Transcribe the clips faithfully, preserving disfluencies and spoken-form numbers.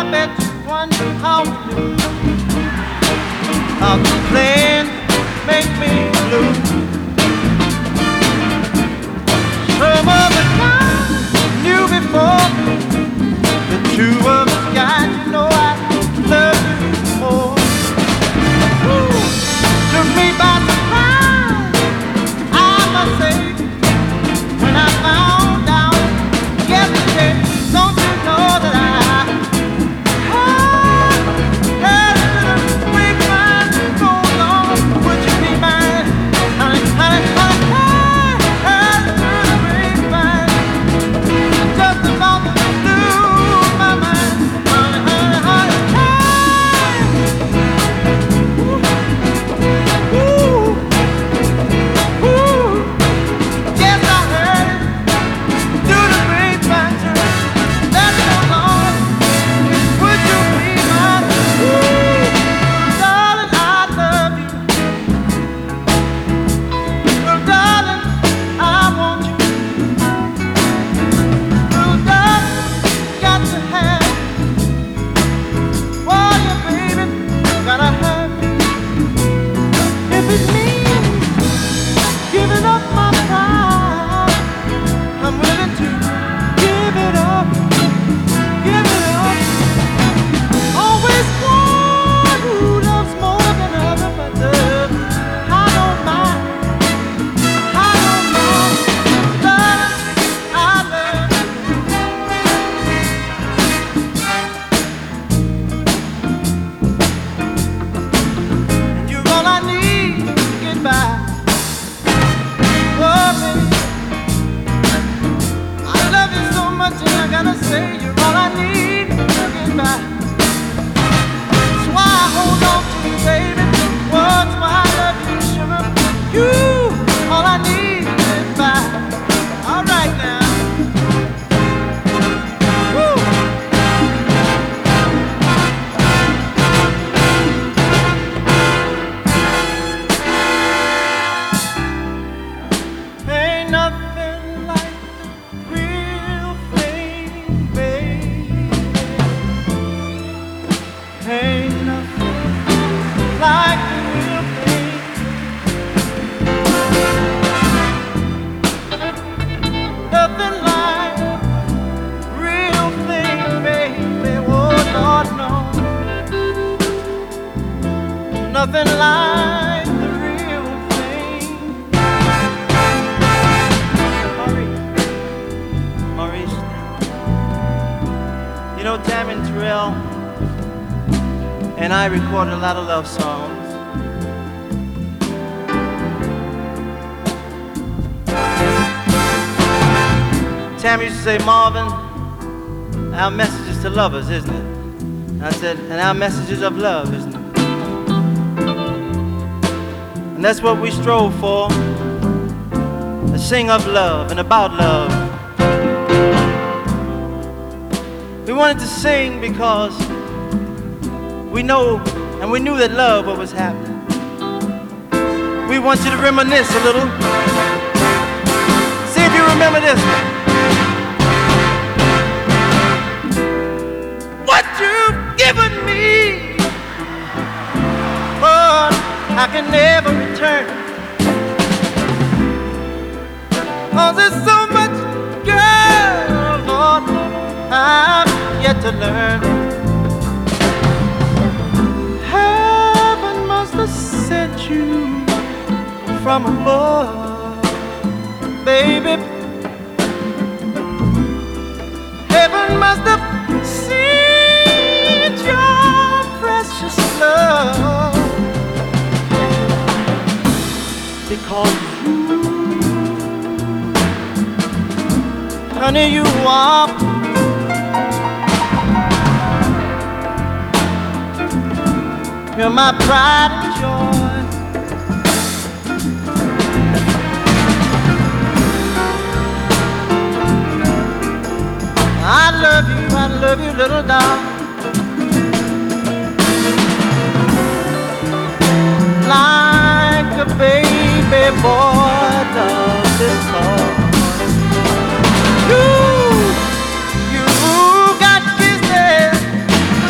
bet you wonder how we do. How the plans make me blue. Some of the time knew before me. The two of us got, you know I love you more. Woo. Took me by surprise, I must say, when I found out yesterday. Don't you know that I heard, heard a little grapevine go along? Would you be mine? Honey, honey, honey, heard, heard a little grapevine. Just about to lose my mind. Honey, honey, honey, hey. Ooh, ooh, ooh. Yes, I heard it through the grapevine too. That goes on. Would you be mine? Ooh, darling, I love you. Well, darling, I want you. Well, darling, got to have you. Oh, yeah, baby, gotta have you. If it means giving up my pride, I'm willing to give it up, give it up. Always one who loves more than other, but uh, I don't mind, I don't mind. Darling, I love you. And you're all I need to get by. Oh, baby, I love you so much, and I gotta say you're all I need to get by. That's why I hold on to you, baby. Oh, that's why I love you, sugar. You, all I need to get by. All right now. Woo. Ain't nothing like the real thing, baby. Ain't nothing like the real thing. Nothing like the real thing, baby. Oh, Lord, no. Nothing like the real thing. Maurice, Maurice, you know, Tammy and Terrell and I recorded a lot of love songs. Tammy used to say, Marvin, our message is to lovers, isn't it? And I said, and our message is of love, isn't it? And that's what we strove for, to sing of love and about love. We wanted to sing because we know and we knew that love what was happening. We want you to reminisce a little. See if you remember this one. What you've given me, Lord, I can never return. Oh, there's so much, girl, Lord, I've yet to learn. Heaven must have sent you from above, baby. Heaven must have sent your precious love, because you, honey, you are you're my pride and joy. I love you, I love you, little darling. Like a baby boy does his toy. You, you got business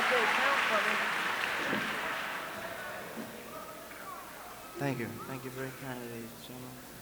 Thank you. Thank you very kindly, ladies and gentlemen.